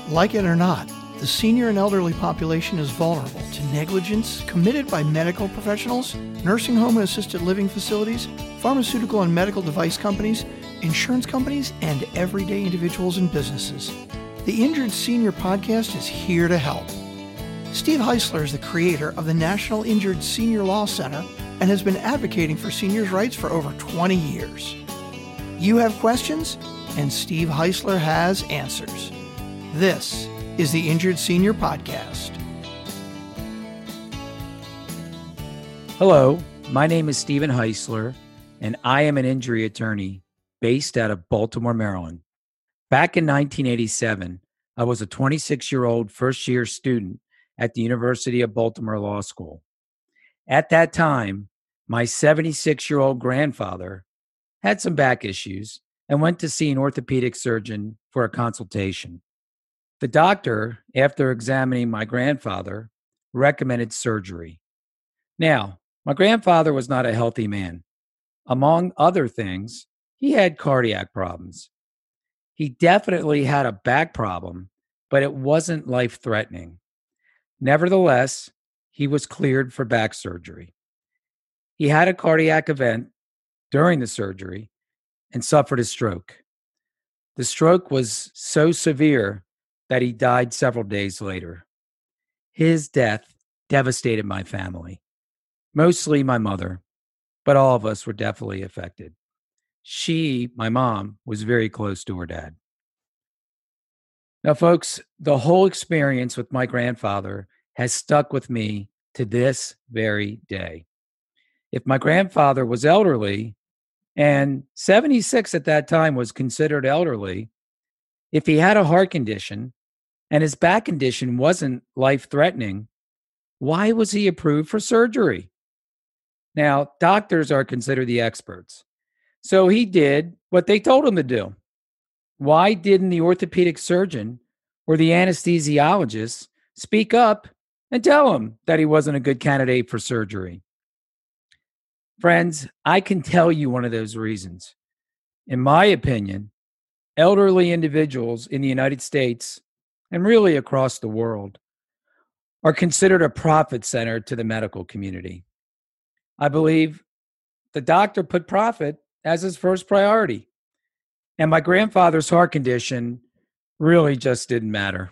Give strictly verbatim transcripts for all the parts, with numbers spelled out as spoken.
Like it or not, the senior and elderly population is vulnerable to negligence committed by medical professionals, nursing home and assisted living facilities, pharmaceutical and medical device companies, insurance companies, and everyday individuals and businesses. The Injured Senior Podcast is here to help. Steve Heisler is the creator of the National Injured Senior Law Center and has been advocating for seniors' rights for over twenty years. You have questions, and Steve Heisler has answers. This is the Injured Senior Podcast. Hello, my name is Stephen Heisler, and I am an injury attorney based out of Baltimore, Maryland. Back in nineteen eighty-seven, I was a twenty-six-year-old first-year student at the University of Baltimore Law School. At that time, my seventy-six-year-old grandfather had some back issues and went to see an orthopedic surgeon for a consultation. The doctor, after examining my grandfather, recommended surgery. Now, my grandfather was not a healthy man. Among other things, he had cardiac problems. He definitely had a back problem, but it wasn't life-threatening. Nevertheless, he was cleared for back surgery. He had a cardiac event during the surgery and suffered a stroke. The stroke was so severe that he died several days later. His death devastated my family, mostly my mother, but all of us were definitely affected. She, my mom, was very close to her dad. Now, folks, the whole experience with my grandfather has stuck with me to this very day. If my grandfather was elderly, and seventy-six at that time was considered elderly, if he had a heart condition and his back condition wasn't life-threatening, why was he approved for surgery? Now, doctors are considered the experts. So he did what they told him to do. Why didn't the orthopedic surgeon or the anesthesiologist speak up and tell him that he wasn't a good candidate for surgery? Friends, I can tell you one of those reasons. In my opinion, elderly individuals in the United States and really across the world are considered a profit center to the medical community. I believe the doctor put profit as his first priority. And my grandfather's heart condition really just didn't matter.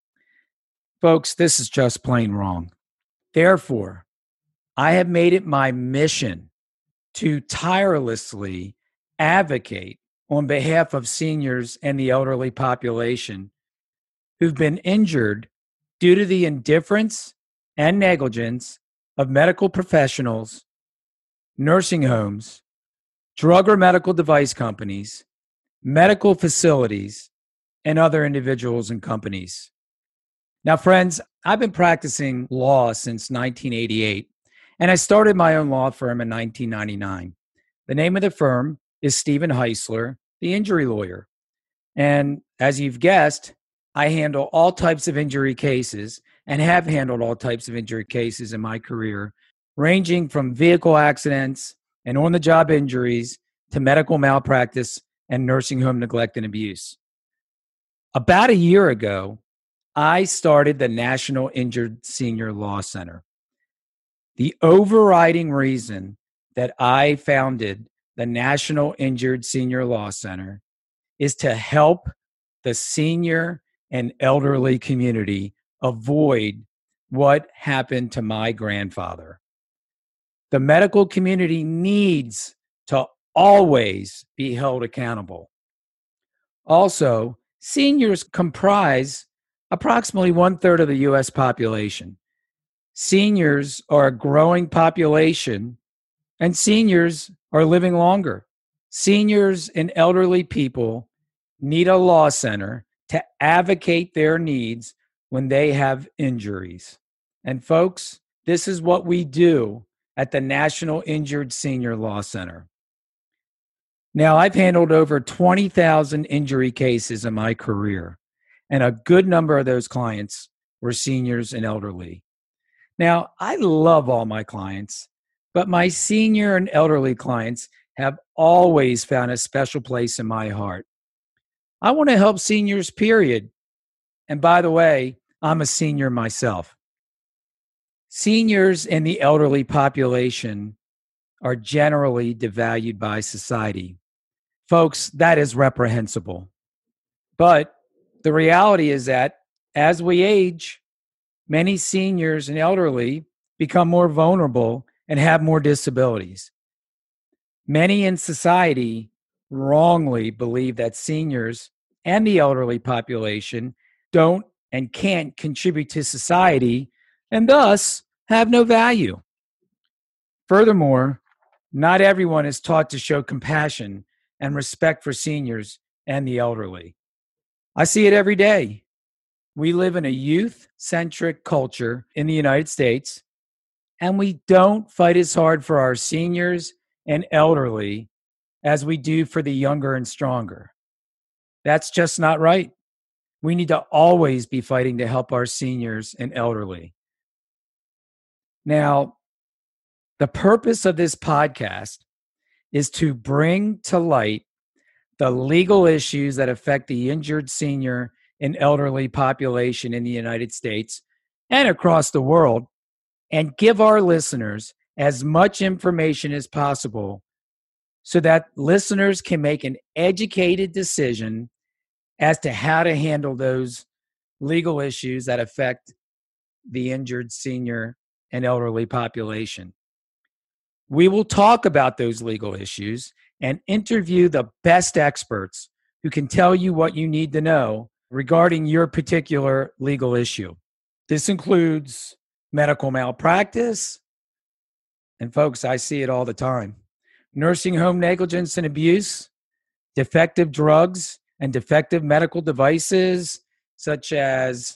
Folks, this is just plain wrong. Therefore, I have made it my mission to tirelessly advocate on behalf of seniors and the elderly population who've been injured due to the indifference and negligence of medical professionals, nursing homes, drug or medical device companies, medical facilities, and other individuals and companies. Now, friends, I've been practicing law since nineteen eighty-eight, and I started my own law firm in nineteen ninety-nine. The name of the firm is Stephen Heisler, the injury lawyer. And as you've guessed, I handle all types of injury cases and have handled all types of injury cases in my career, ranging from vehicle accidents and on-the-job injuries to medical malpractice and nursing home neglect and abuse. About a year ago, I started the National Injured Senior Law Center. The overriding reason that I founded the National Injured Senior Law Center is to help the senior and elderly community avoid what happened to my grandfather. The medical community needs to always be held accountable. Also, seniors comprise approximately one-third of the U S population. Seniors are a growing population, and seniors are living longer. Seniors and elderly people need a law center to advocate their needs when they have injuries. And folks, this is what we do at the National Injured Senior Law Center. Now, I've handled over twenty thousand injury cases in my career, and a good number of those clients were seniors and elderly. Now, I love all my clients, but my senior and elderly clients have always found a special place in my heart. I want to help seniors, period. And by the way, I'm a senior myself. Seniors and the elderly population are generally devalued by society. Folks, that is reprehensible. But the reality is that as we age, many seniors and elderly become more vulnerable and have more disabilities. Many in society wrongly believe that seniors and the elderly population don't and can't contribute to society and thus have no value. Furthermore, not everyone is taught to show compassion and respect for seniors and the elderly. I see it every day. We live in a youth-centric culture in the United States, and we don't fight as hard for our seniors and elderly as we do for the younger and stronger. That's just not right. We need to always be fighting to help our seniors and elderly. Now, the purpose of this podcast is to bring to light the legal issues that affect the injured senior and elderly population in the United States and across the world, and give our listeners as much information as possible so that listeners can make an educated decision as to how to handle those legal issues that affect the injured senior and elderly population. We will talk about those legal issues and interview the best experts who can tell you what you need to know regarding your particular legal issue. This includes medical malpractice, and folks, I see it all the time, nursing home negligence and abuse, defective drugs and defective medical devices such as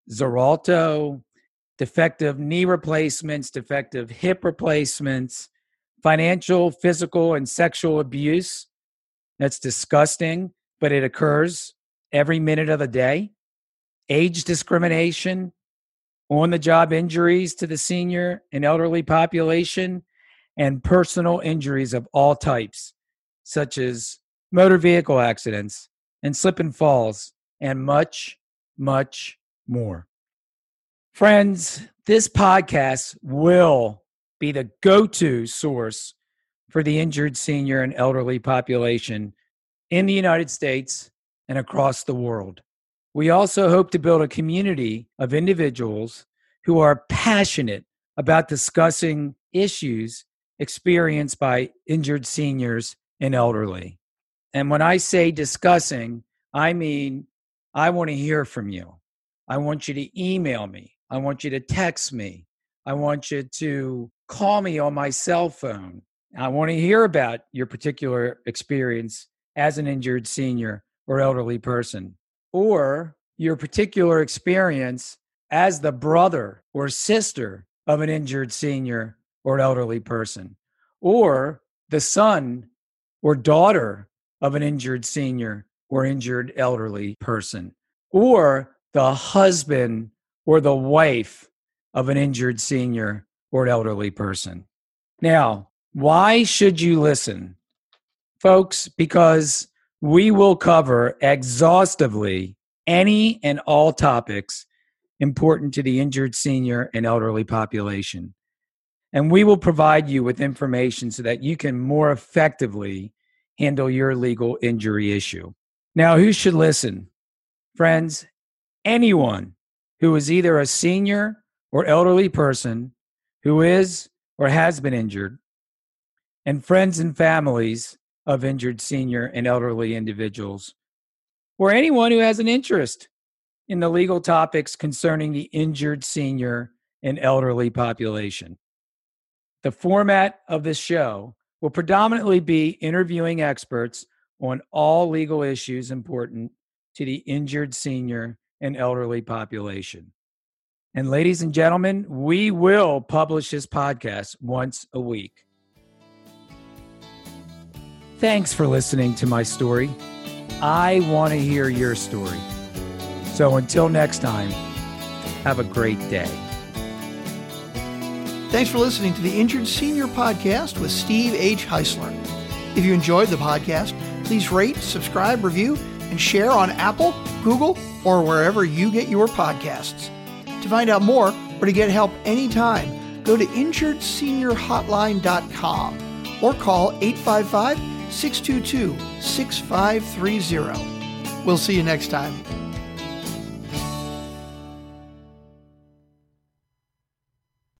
Xarelto, defective knee replacements, defective hip replacements, financial, physical, and sexual abuse. That's disgusting, but it occurs every minute of the day. Age discrimination, on-the-job injuries to the senior and elderly population, and personal injuries of all types, such as motor vehicle accidents and slip and falls, and much, much more. Friends, this podcast will be the go-to source for the injured senior and elderly population in the United States and across the world. We also hope to build a community of individuals who are passionate about discussing issues experienced by injured seniors and elderly. And when I say discussing, I mean, I want to hear from you. I want you to email me. I want you to text me. I want you to call me on my cell phone. I want to hear about your particular experience as an injured senior or elderly person, or your particular experience as the brother or sister of an injured senior or elderly person, or the son or daughter of an injured senior or injured elderly person, or the husband or the wife of an injured senior or elderly person. Now, why should you listen? Folks, because we will cover exhaustively any and all topics important to the injured senior and elderly population. And we will provide you with information so that you can more effectively handle your legal injury issue. Now, who should listen? Friends, anyone who is either a senior or elderly person who is or has been injured, and friends and families of injured senior and elderly individuals, or anyone who has an interest in the legal topics concerning the injured senior and elderly population. The format of this show will predominantly be interviewing experts on all legal issues important to the injured senior and elderly population. And ladies and gentlemen, we will publish this podcast once a week. Thanks for listening to my story. I want to hear your story. So until next time, have a great day. Thanks for listening to the Injured Senior Podcast with Steve H. Heisler. If you enjoyed the podcast, please rate, subscribe, review, and share on Apple, Google, or wherever you get your podcasts. To find out more or to get help anytime, go to injured senior hotline dot com or call eight five five, six two two, six five three zero. We'll see you next time.